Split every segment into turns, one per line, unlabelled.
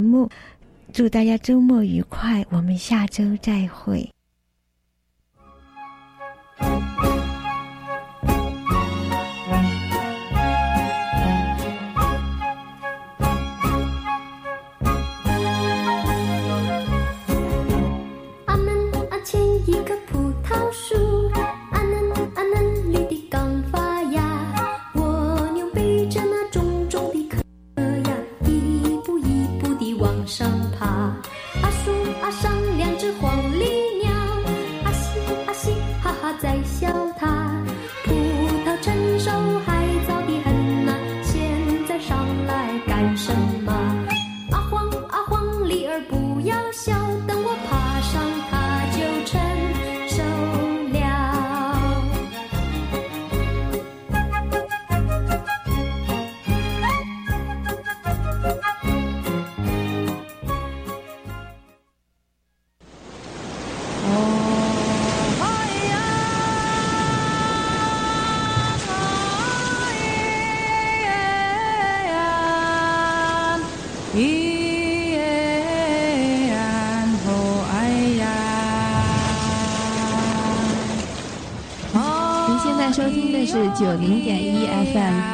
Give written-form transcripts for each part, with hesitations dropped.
目，祝大家周末愉快，我们下周再会。
收听的是90.1 FM。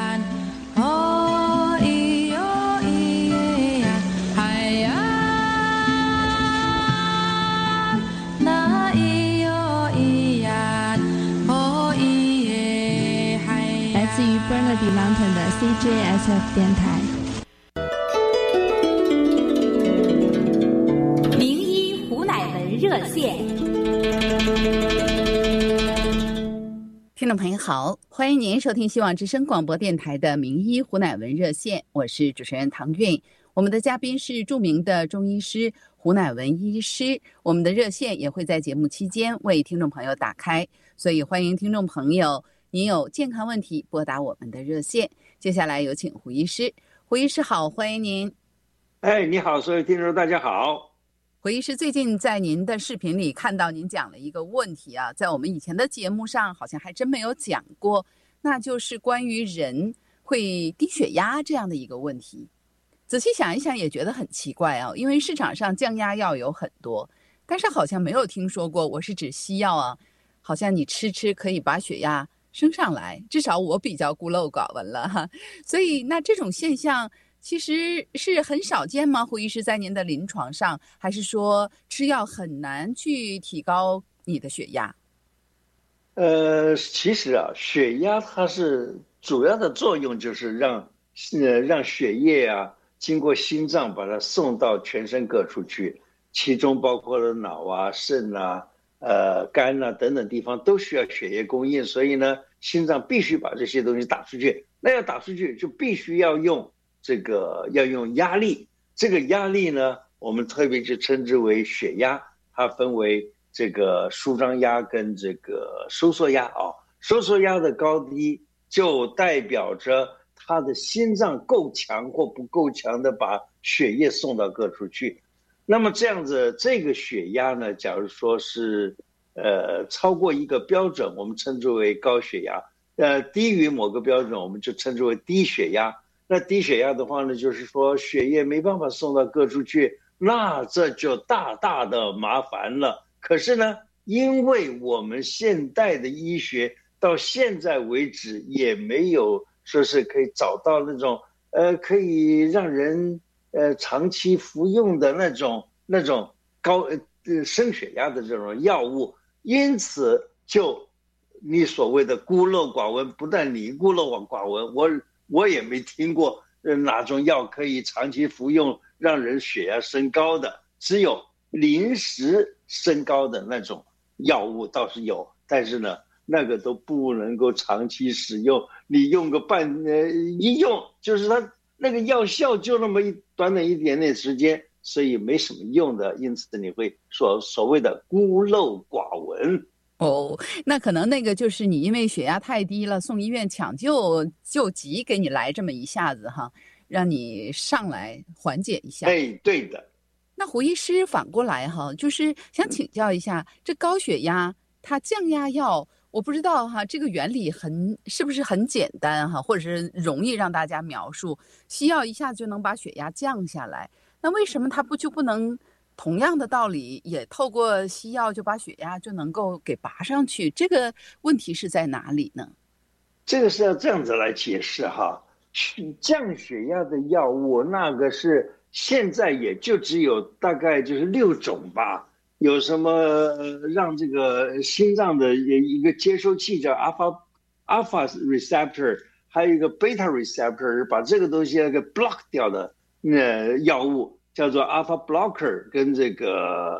来自于 Burnaby Mountain 的 CJSF 电台。
名医胡乃文热线。听众朋友好，欢迎您收听希望之声广播电台的名医胡乃文热线，我是主持人唐韵。我们的嘉宾是著名的中医师胡乃文医师，我们的热线也会在节目期间为听众朋友打开，所以欢迎听众朋友您有健康问题拨打我们的热线。接下来有请胡医师。胡医师好，欢迎您。
你好，所有听众大家好。
胡医师，最近在您的视频里看到您讲了一个问题啊，在我们以前的节目上好像还真没有讲过，那就是关于人会低血压这样的一个问题。仔细想一想也觉得很奇怪啊，因为市场上降压药有很多，但是好像没有听说过，我是指西药啊，好像你吃可以把血压升上来，至少我比较孤陋寡闻了哈。所以那这种现象其实是很少见吗？胡医师在您的临床上，还是说吃药很难去提高你的血压？
其实啊，血压它是主要的作用就是让血液啊经过心脏把它送到全身各处去，其中包括了脑啊、肾啊、肝啊等等地方都需要血液供应，所以呢，心脏必须把这些东西打出去。那要打出去就必须要用压力，这个压力呢，我们特别就称之为血压，它分为这个舒张压跟这个收缩压啊。收缩压的高低就代表着它的心脏够强或不够强的把血液送到各处去。那么这样子，这个血压呢，假如说是超过一个标准，我们称之为高血压；低于某个标准，我们就称之为低血压。那低血压的话呢，就是说血液没办法送到各处去，那这就大大的麻烦了。可是呢，因为我们现代的医学到现在为止也没有说是可以找到那种可以让人长期服用的那种高升血压的这种药物，因此就你所谓的孤陋寡闻，不但你孤陋寡闻，我也没听过哪种药可以长期服用让人血压升高的，只有临时升高的那种药物倒是有，但是呢，那个都不能够长期使用，你用个一用就是它那个药效就那么短短一点点时间，所以没什么用的，因此你会所谓的孤陋寡闻。
哦，那可能那个就是你因为血压太低了，送医院抢救急，给你来这么一下子哈，让你上来缓解一下。
对的。
那胡医师反过来哈，就是想请教一下，这高血压它降压药，我不知道哈，这个原理是不是很简单哈，或者是容易让大家描述？西药一下就能把血压降下来，那那为什么它不能同样的道理也透过西药就把血压就能够给拔上去？这个问题是在哪里呢？
这个是要这样子来解释哈，降血压的药物那个是现在也就只有大概就是6种吧。有什么让这个心脏的一个接收器叫 alpha receptor， 还有一个 beta receptor， 把这个东西给 block 掉的药物叫做 alpha blocker， 跟这个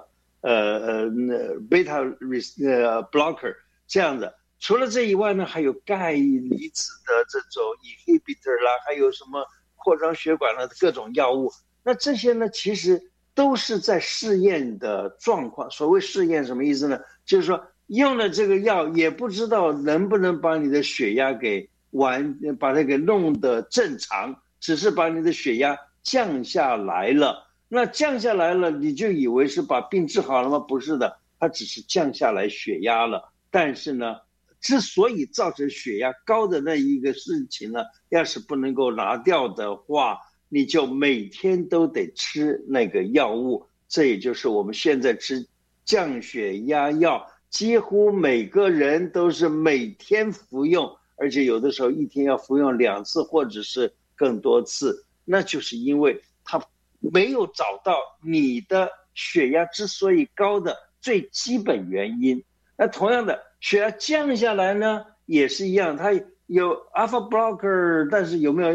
beta blocker 这样的。除了这以外呢，还有钙离子的这种 inhibitor 啦，还有什么扩张血管的各种药物。那这些呢，其实都是在试验的状况。所谓试验什么意思呢？就是说用了这个药也不知道能不能把你的血压把它给弄得正常，只是把你的血压降下来了。那降下来了，你就以为是把病治好了吗？不是的，它只是降下来血压了。但是呢，之所以造成血压高的那一个事情呢，要是不能够拿掉的话，你就每天都得吃那个药物。这也就是我们现在吃降血压药，几乎每个人都是每天服用，而且有的时候一天要服用2次或者是更多次。那就是因为它没有找到你的血压之所以高的最基本原因。那同样的，血压降下来呢，也是一样，它有 alpha blocker， 但是有没有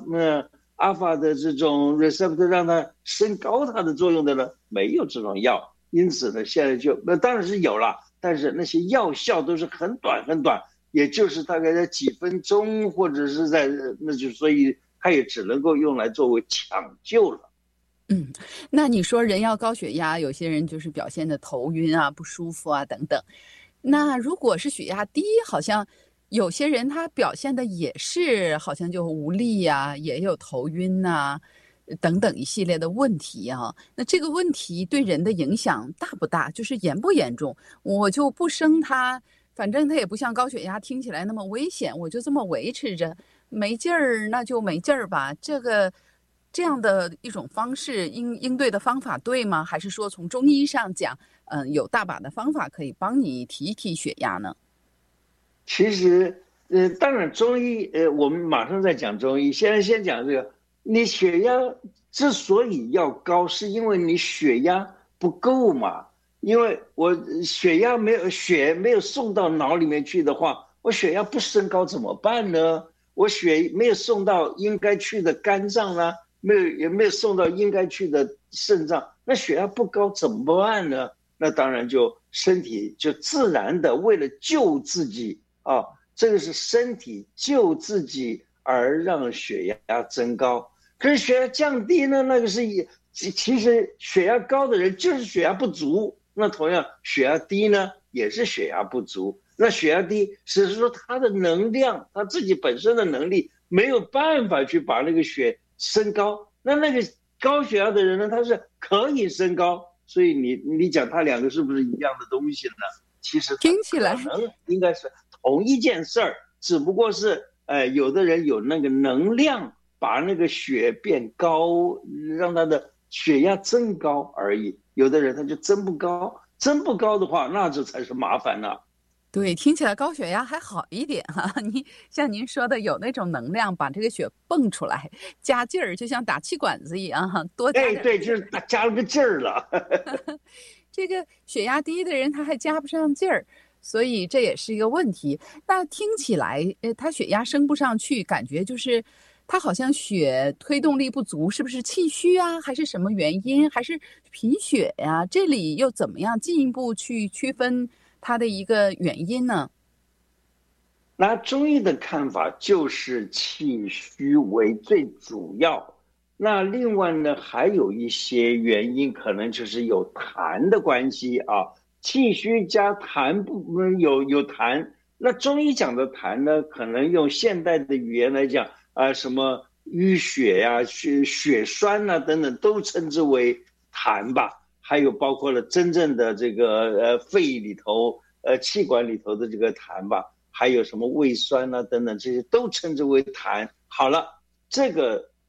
alpha 的这种 receptor 让它升高它的作用的呢？没有这种药。因此呢，现在当然是有了，但是那些药效都是很短很短，也就是大概在几分钟，或者是所以它也只能够用来作为抢救了。
那你说人要高血压，有些人就是表现的头晕啊、不舒服啊等等。那如果是血压低，好像有些人他表现的也是好像就无力啊，也有头晕啊等等一系列的问题啊。那这个问题对人的影响大不大？就是严不严重？我就不生它，反正它也不像高血压听起来那么危险，我就这么维持着，没劲儿那就没劲儿吧。这样的一种方式应对的方法对吗？还是说从中医上讲，有大把的方法可以帮你提一提血压呢？
其实，当然中医，我们马上在讲中医，现在先讲这个。你血压之所以要高，是因为你血压不够嘛。因为我血没有送到脑里面去的话，我血压不升高怎么办呢？我血没有送到应该去的肝脏呢，也没有送到应该去的肾脏，那血压不高怎么办呢？那当然就身体就自然的为了救自己啊，这个是身体救自己而让血压增高。可是血压降低呢，那个是其实血压高的人就是血压不足，那同样血压低呢也是血压不足。那血压低只是说他的能量，他自己本身的能力没有办法去把那个血升高。那个高血压的人呢，他是可以升高。所以你讲他两个是不是一样的东西呢？其实
听起来
可能应该是同一件事儿，只不过是有的人有那个能量把那个血变高，让他的血压增高而已。有的人他就增不高，增不高的话，那这才是麻烦呢。
对，听起来高血压还好一点哈。像您说的，有那种能量把这个血蹦出来，加劲儿，就像打气管子一样哈，多加点。
对，就是加了个劲儿了。
这个血压低的人他还加不上劲儿，所以这也是一个问题。那听起来，他血压升不上去，感觉就是他好像血推动力不足，是不是气虚啊？还是什么原因？还是贫血呀？这里又怎么样进一步去区分它的一个原因呢？
拿中医的看法就是气虚为最主要，那另外呢还有一些原因，可能就是有痰的关系啊，气虚加痰有痰。那中医讲的痰呢，可能用现代的语言来讲什么淤血呀、血栓啊等等，都称之为痰吧。还有包括了真正的这个肺里头气管里头的这个痰吧，还有什么胃酸啊等等，这些都称之为痰。好了，这个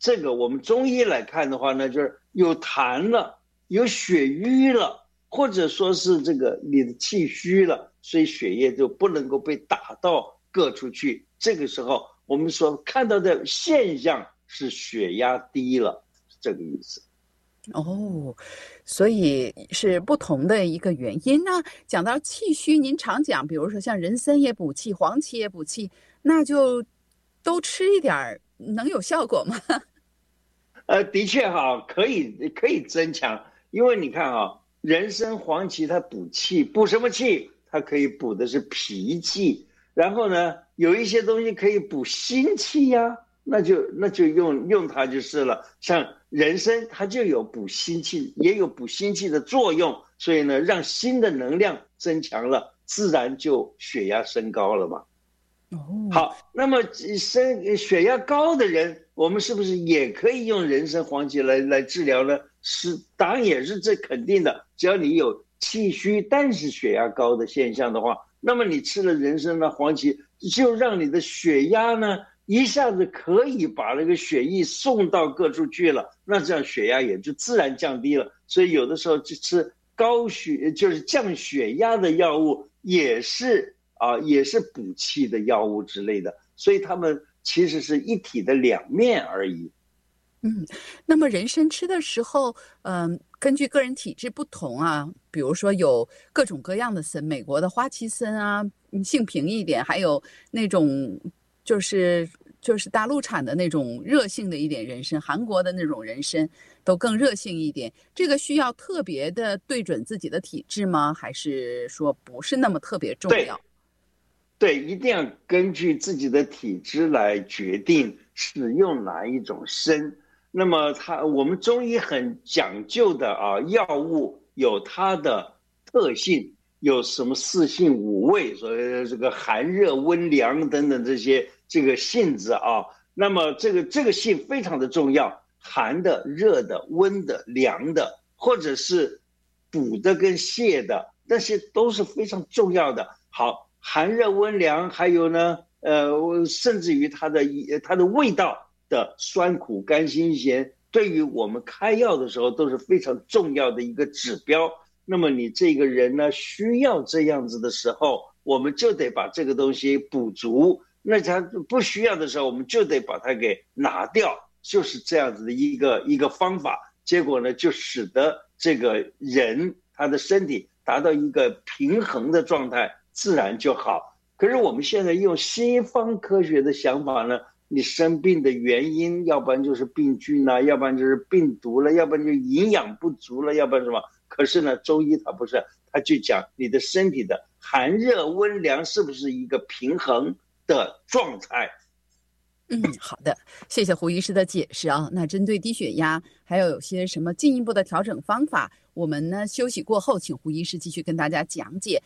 这个我们中医来看的话呢，就是有痰了，有血瘀了，或者说是这个你的气虚了，所以血液就不能够被打到各处去。这个时候我们所看到的现象是血压低了，是这个意思。
哦，所以是不同的一个原因呢。讲到气虚，您常讲，比如说像人参也补气，黄芪也补气，那就都吃一点，能有效果吗？
的确哈，可以增强，因为你看哈，人参、黄芪它补气，补什么气？它可以补的是脾气，然后呢，有一些东西可以补心气呀，那就用它就是了。像人参，它就有补心气，也有补心气的作用，所以呢，让心的能量增强了，自然就血压升高了嘛。好，那么血压高的人，我们是不是也可以用人参、黄芪来治疗呢？是，当然也是这肯定的。只要你有气虚但是血压高的现象的话，那么你吃了人参呢、黄芪，就让你的血压呢一下子可以把那个血液送到各处去了，那这样血压也就自然降低了。所以有的时候就吃就是降血压的药物也是补气的药物之类的，所以它们其实是一体的两面而已。
那么人参吃的时候，根据个人体质不同啊，比如说有各种各样的参，美国的花旗参啊，性平一点，还有那种就是大陆产的那种热性的一点人参，韩国的那种人参都更热性一点。这个需要特别的对准自己的体质吗？还是说不是那么特别重要？
对，一定要根据自己的体质来决定使用哪一种参。那么我们中医很讲究的药物有它的特性，有什么四性五味，所以这个寒热温凉等等这个性质啊。那么这个性非常的重要，寒的、热的、温的、凉的，或者是补的跟泻的，那些都是非常重要的。好，寒热温凉，还有呢，甚至于它的味道的酸苦甘辛咸，对于我们开药的时候都是非常重要的一个指标。那么你这个人呢，需要这样子的时候，我们就得把这个东西补足；那他不需要的时候，我们就得把它给拿掉，就是这样子的一个方法。结果呢，就使得这个人他的身体达到一个平衡的状态，自然就好。可是我们现在用西方科学的想法呢，你生病的原因，要不然就是病菌啊，要不然就是病毒了，要不然就营养不足了，要不然什么？可是呢，中医它不是，它就讲你的身体的寒热温凉是不是一个平衡的状态。
好的，谢谢胡医师的解释啊。那针对低血压，还有些什么进一步的调整方法，我们呢休息过后，请胡医师继续跟大家讲解。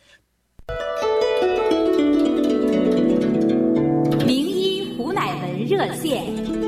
名医胡乃文热线。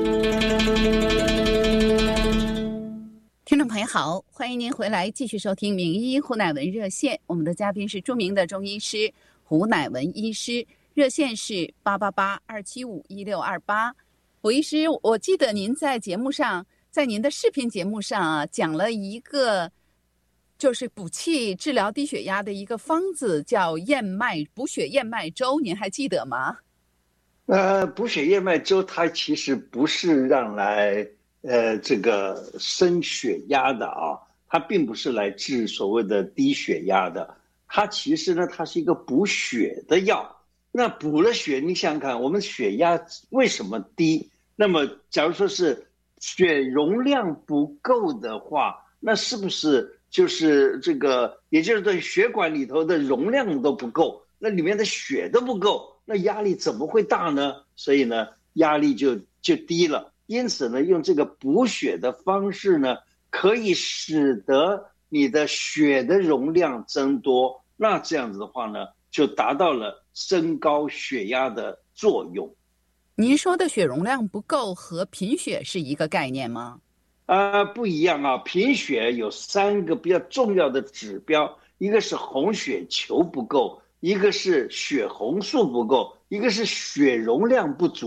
听众朋友好，欢迎您回来继续收听名医胡乃文热线。我们的嘉宾是著名的中医师胡乃文医师，热线是888-275-1628。胡医师，我记得您在节目上，在您的视频节目上啊，讲了一个就是补气治疗低血压的一个方子，叫补血燕麦粥，您还记得吗？
补血燕麦粥它其实不是让来这个升血压的啊，它并不是来治所谓的低血压的，它其实呢，它是一个补血的药。那补了血，你想想看，我们血压为什么低？那么假如说是血容量不够的话，那是不是就是这个，也就是说血管里头的容量都不够，那里面的血都不够，那压力怎么会大呢？所以呢，压力就低了。因此呢，用这个补血的方式呢，可以使得你的血的容量增多，那这样子的话呢，就达到了升高血压的作用。
您说的血容量不够和贫血是一个概念吗？
不一样啊。贫血有3个比较重要的指标，一个是红血球不够，一个是血红素不够，一个是血容量不足。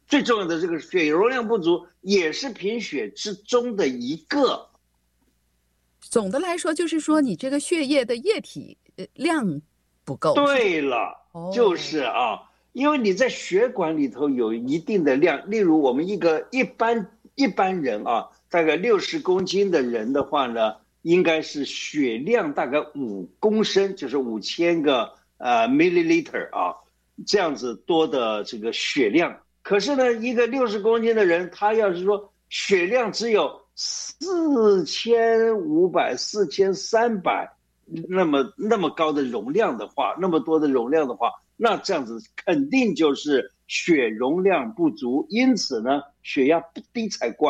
最重要的这个血液容量不足也是贫血之中的一个。
总的来说，就是说你这个血液的液体量不够。
对了，就是啊，因为你在血管里头有一定的量，例如我们一个一般人啊，大概60公斤的人的话呢，应该是血量大概5公升，就是5000个milliliter 啊，这样子多的这个血量。可是呢，一个60公斤的人，他要是说血量只有4500、4300，那么高的容量的话，那么多的容量的话，那这样子肯定就是血容量不足，因此呢，血压不低才怪。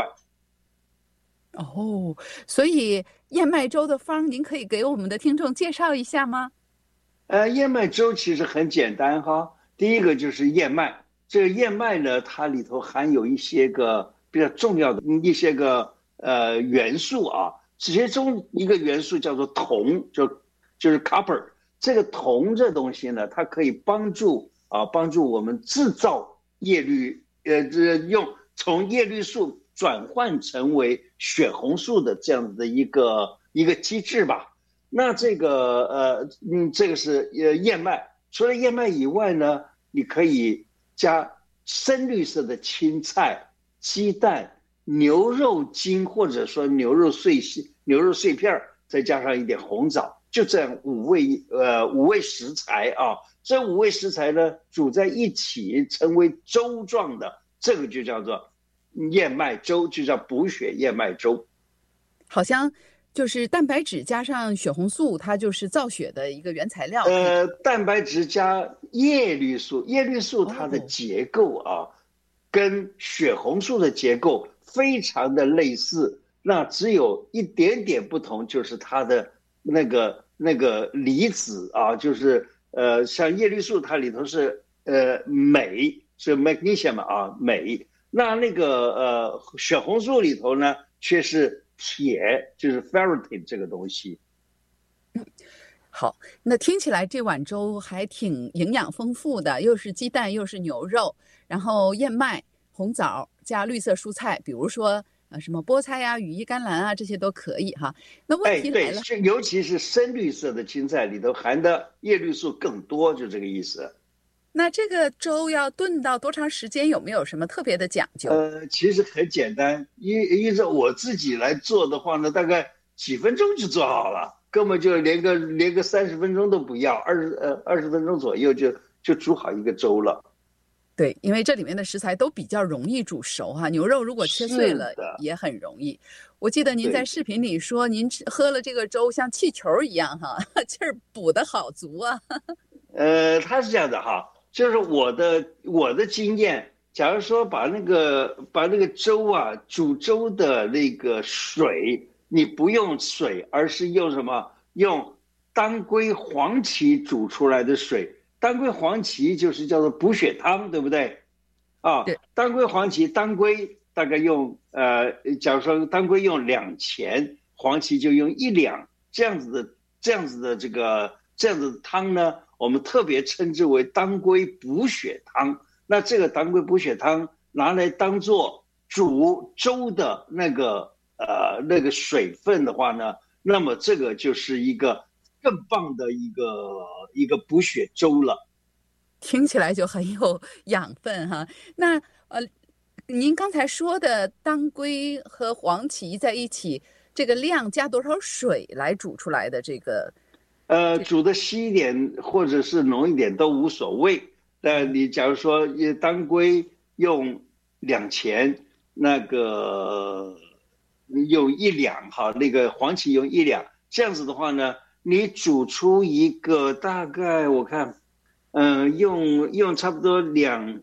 哦，所以燕麦粥的方，您可以给我们的听众介绍一下吗？
燕麦粥其实很简单哈，第一个就是燕麦，这个燕麦呢，它里头含有一些个比较重要的一些个元素啊，其中一个元素叫做铜，就是 copper。这个铜这东西呢，它可以帮助我们制造叶绿，从叶绿素转换成为血红素的这样子的一个机制吧。那这个这个是燕麦。除了燕麦以外呢，你可以加深绿色的青菜、鸡蛋、牛肉精，或者说牛肉碎片，再加上一点红枣，就这样五味食材啊。这5味食材呢煮在一起成为粥状的，这个就叫做燕麦粥，就叫补血燕麦粥。
好像就是蛋白质加上血红素，它就是造血的一个原材料。
蛋白质加叶绿素，叶绿素它的结构啊，跟血红素的结构非常的类似，那只有一点点不同，就是它的那个离子啊，就是像叶绿素它里头是镁，是 magnesium 啊，镁。那个血红素里头呢却是铁，就是 ferritin 这个东西。
好，那听起来这碗粥还挺营养丰富的，又是鸡蛋又是牛肉，然后燕麦、红枣加绿色蔬菜，比如说什么菠菜呀、羽衣甘蓝啊，这些都可以哈。那问题来了，
对，尤其是深绿色的青菜里头含的叶绿素更多，就这个意思。
那这个粥要炖到多长时间？有没有什么特别的讲究？
其实很简单，依照我自己来做的话呢，大概几分钟就做好了，根本就连个30分钟都不要，20分钟左右就煮好一个粥了。
对，因为这里面的食材都比较容易煮熟哈，牛肉如果切碎了也很容易。我记得您在视频里说，您喝了这个粥像气球一样哈，气儿补得好足啊。
它是这样的哈。就是我的经验，假如说把那个粥啊，煮粥的那个水，你不用水，而是用什么？用当归黄芪煮出来的水。当归黄芪就是叫做补血汤，对不对？啊，当归黄芪，当归大概用假如说当归用2钱，黄芪就用1两，这样子的汤呢，我们特别称之为当归补血汤。那这个当归补血汤拿来当做煮粥的那个水分的话呢，那么这个就是一个更棒的一个补血粥了。
听起来就很有养分哈。那您刚才说的当归和黄芪在一起，这个量加多少水来煮出来的这个？
煮的稀一点或者是浓一点都无所谓。你假如说当归用2钱，那个用1两哈，那个黄芪用1两，这样子的话呢，你煮出一个大概我看，用差不多1000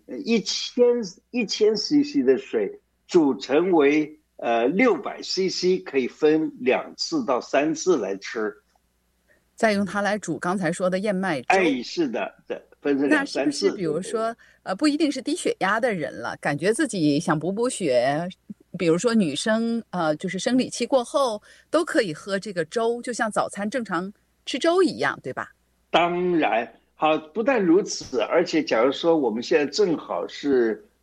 cc 的水煮成为600 cc， 可以分2次到3次来吃。
再用它来煮刚才说的燕麦粥。
是的，分成2、3次。
那是不是比如说不一定是低血压的人了，感觉自己想补血，比如说女生就是生理期过后都可以喝这个粥，就像早餐正常吃粥一样，对吧？
当然好，不但如此，而且假如说我们现在正好是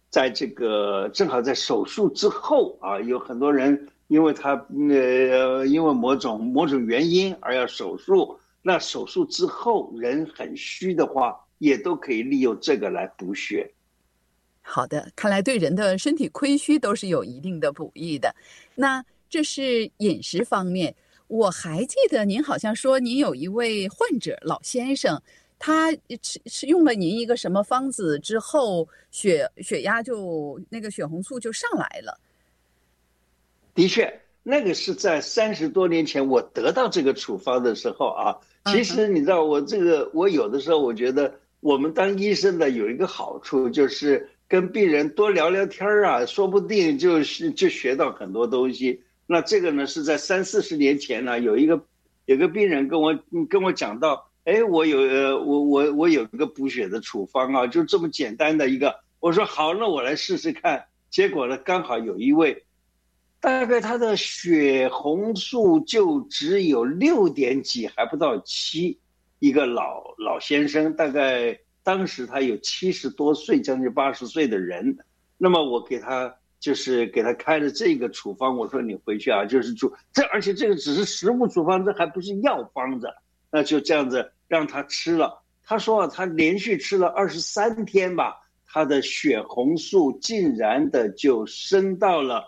在这个正好在手术之后啊，有很多人因为他因为某种原因而要手术，那手术之后人很虚的话，也都可以利用这个来补血。
好的，看来对人的身体亏虚都是有一定的补益的。那这是饮食方面，我还记得您好像说您有一位患者老先生，他是用了您一个什么方子之后，血压就那个血红素就上来了。
的确，那个是在30多年前我得到这个处方的时候啊。其实你知道，我有的时候我觉得我们当医生的有一个好处，就是跟病人多聊聊天啊，说不定就学到很多东西。那这个呢是在30-40年前呢，有个病人跟我讲到，哎，我有一个补血的处方啊，就这么简单的一个。我说好，那我来试试看。结果呢，刚好有一位，大概他的血红素就只有6点几，还不到7，一个老先生，大概当时他有70多岁，将近80岁的人。那么我给他开了这个处方，我说你回去啊，就是而且这个只是食物处方，这还不是药方子。那就这样子让他吃了。他说他连续吃了23天吧，他的血红素竟然的就升到了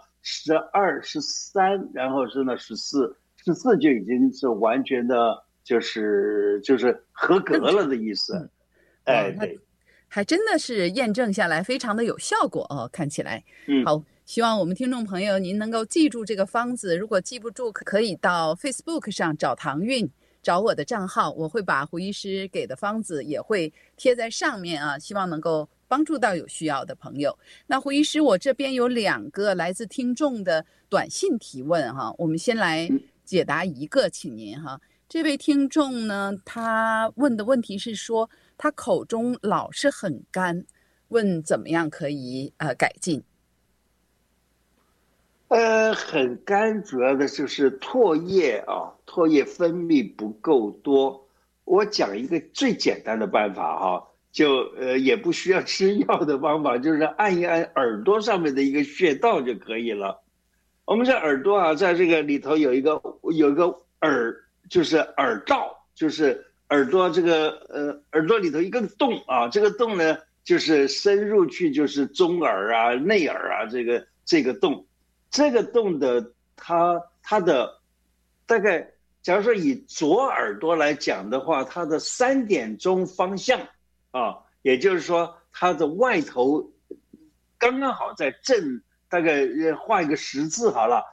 12、13，然后升到14就已经是完全的就是合格了的意思。对，
还真的是验证下来非常的有效果哦，看起来。好，希望我们听众朋友您能够记住这个方子，如果记不住可以到 Facebook 上找唐韵，找我的账号，我会把胡医师给的方子也会贴在上面啊，希望能够帮助到有需要的朋友。那胡医师，我这边有2个来自听众的短信提问哈，我们先来解答一个，请您哈。这位听众呢，他问的问题是说，他口中老是很干，问怎么样可以改进？
很干，主要的就是唾液分泌不够多。我讲一个最简单的办法哈，也不需要吃药的方法，就是按一按耳朵上面的一个穴道就可以了。我们这耳朵啊，在这个里头有一个耳，就是耳道，就是耳朵这个耳朵里头一个洞啊，这个洞呢就是深入去就是中耳啊、内耳啊这个洞。这个洞的它的大概，假如说以左耳朵来讲的话，它的3点钟方向啊，也就是说它的外头刚刚好在正，大概画一个10字好了，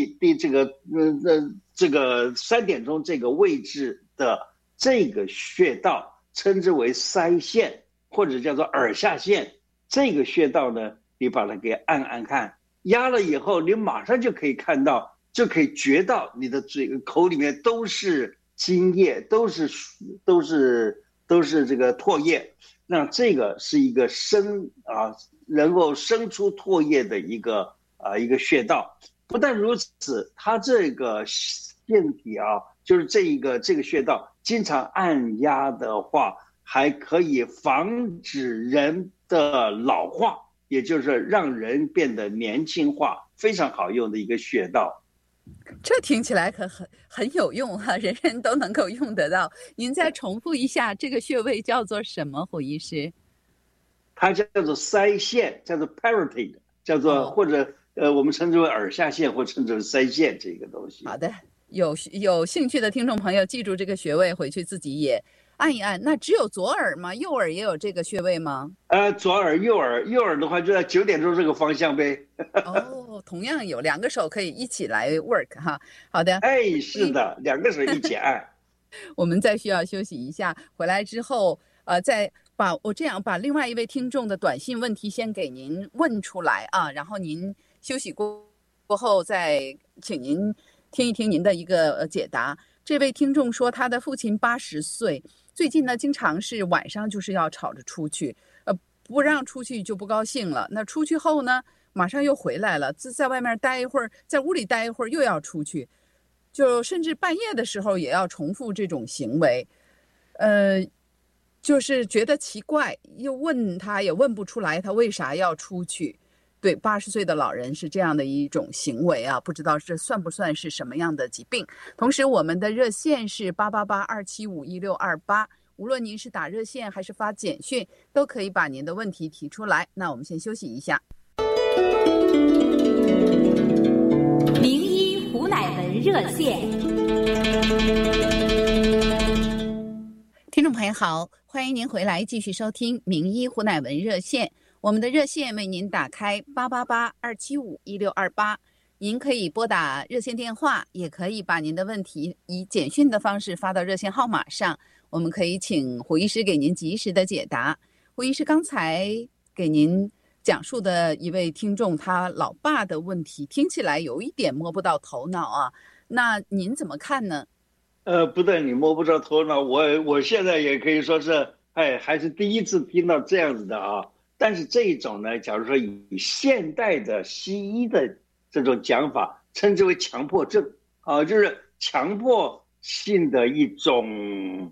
这个3点钟这个位置的这个穴道称之为腮腺，或者叫做耳下腺。这个穴道呢，你把它给按按看。压了以后，你马上就可以看到，就可以觉到你的口里面都是津液，都是这个唾液。那这个是一个能够生出唾液的一个穴道。不但如此，它这个腺体啊，就是这个穴道，经常按压的话，还可以防止人的老化。也就是让人变得年轻化，非常好用的一个穴道。
这听起来很有用哈，人人都能够用得到。您再重复一下，这个穴位叫做什么，胡医师？
它叫做腮腺，叫做 parotid， 叫做或者我们称之为耳下腺，或称之为腮腺这个东西。
好的，有兴趣的听众朋友记住这个穴位，回去自己也按一按。那只有左耳吗？右耳也有这个穴位吗？
左耳、右耳的话就在9点钟这个方向呗。
哦，同样有2个手可以一起来 work 哈。好的，
是的，2个手一起按。
我们再需要休息一下，回来之后再把另外一位听众的短信问题先给您问出来啊，然后您休息过后再请您听一听您的一个解答。这位听众说，他的父亲80岁，最近呢经常是晚上就是要吵着出去，不让出去就不高兴了。那出去后呢，马上又回来了，在外面待一会儿，在屋里待一会儿又要出去，就甚至半夜的时候也要重复这种行为。 就是觉得奇怪，又问他也问不出来他为啥要出去。对，80岁的老人是这样的一种行为啊，不知道这算不算是什么样的疾病。同时我们的热线是888-275-1628，无论您是打热线还是发简讯，都可以把您的问题提出来。那我们先休息一下。
名医胡乃文热线。
听众朋友好，欢迎您回来继续收听名医胡乃文热线。我们的热线为您打开888-275-1628，您可以拨打热线电话，也可以把您的问题以简讯的方式发到热线号码上，我们可以请胡医师给您及时的解答。胡医师刚才给您讲述的一位听众他老爸的问题听起来有一点摸不到头脑啊，那您怎么看呢？
不但你摸不着头脑，我现在也可以说是还是第一次听到这样子的啊。但是这一种呢，假如说以现代的西医的这种讲法，称之为强迫症啊，就是强迫性的一种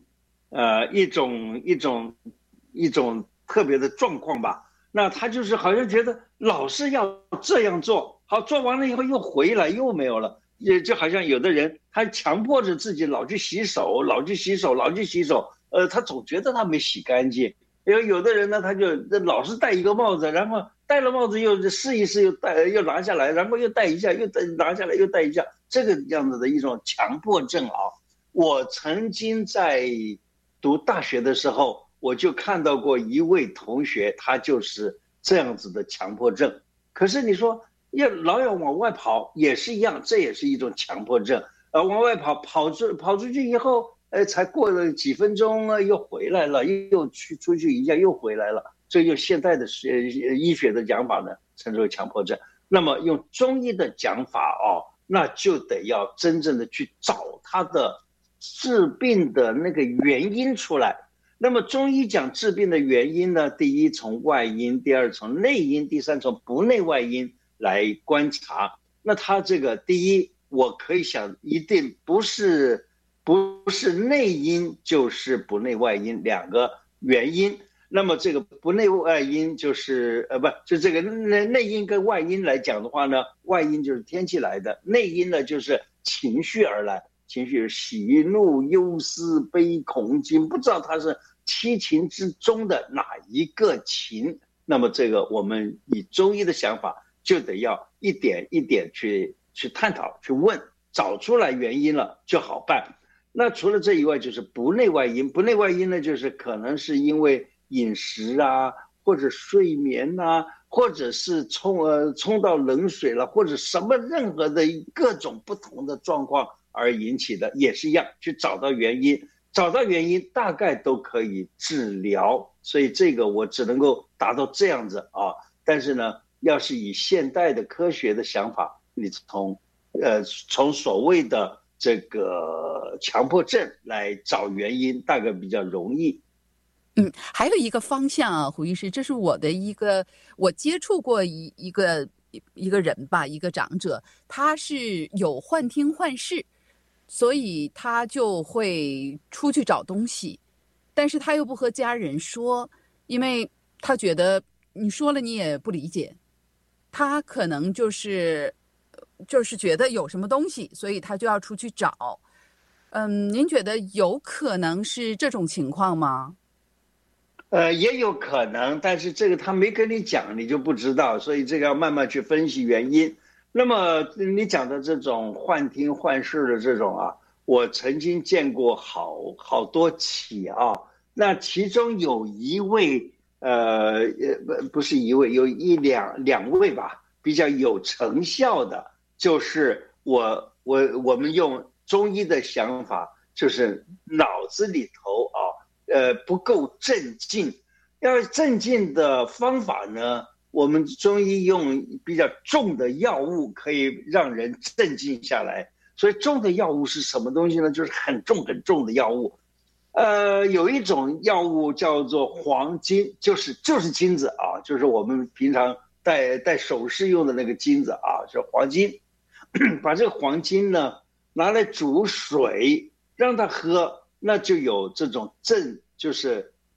特别的状况吧。那他就是好像觉得老是要这样做，好，做完了以后又回来又没有了，也就好像有的人他强迫着自己老去洗手，他总觉得他没洗干净。有的人呢，他就老是戴一个帽子，然后戴了帽子又试一试，又拿下来，然后又戴一下，又拿下来，又戴一下，这个样子的一种强迫症啊。我曾经在读大学的时候，我就看到过一位同学，他就是这样子的强迫症。可是你说老要往外跑也是一样，这也是一种强迫症。往外跑出去以后。才过了几分钟又回来了，又出去一下又回来了，这用现代的医学的讲法呢，称之为强迫症。那么用中医的讲法那就得要真正的去找他的治病的那个原因出来。那么中医讲治病的原因呢，第一从外因，第二从内因，第三从不内外因来观察。那他这个第一，我可以想一定不是内因就是不内外因两个原因。那么这个不内外因就是就这个内因跟外因来讲的话呢，外因就是天气来的，内因呢就是情绪而来，情绪喜怒忧思悲恐惊，不知道它是七情之中的哪一个情。那么这个我们以中医的想法就得要一点一点去探讨去问，找出来原因了就好办。那除了这以外就是不内外因，不内外因呢就是可能是因为饮食啊，或者睡眠啊，或者是冲到冷水了，或者什么任何的各种不同的状况而引起的，也是一样去找到原因，大概都可以治疗。所以这个我只能够达到这样子啊。但是呢，要是以现代的科学的想法，你从所谓的这个强迫症来找原因，大概比较容易。
还有一个方向啊，胡医师，这是我接触过一个人吧，一个长者，他是有幻听幻视，所以他就会出去找东西，但是他又不和家人说，因为他觉得你说了你也不理解，他可能就是觉得有什么东西，所以他就要出去找。您觉得有可能是这种情况吗？
也有可能，但是这个他没跟你讲，你就不知道，所以这个要慢慢去分析原因。那么你讲的这种幻听幻视的这种啊，我曾经见过好多起啊。那其中有一位不是一位，有两位吧，比较有成效的，就是我们用中医的想法，就是脑子里头不够镇静。要镇静的方法呢，我们中医用比较重的药物可以让人镇静下来。所以重的药物是什么东西呢？就是很重很重的药物。有一种药物叫做黄金，就是金子啊，就是我们平常戴首饰用的那个金子啊，是黄金。把这个黄金呢拿来煮水让它喝，那就有这种就是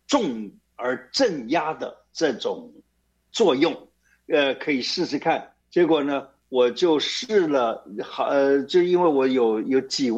重而镇压的这种作用，可以试试看。结果呢，我就试了，就因为我有几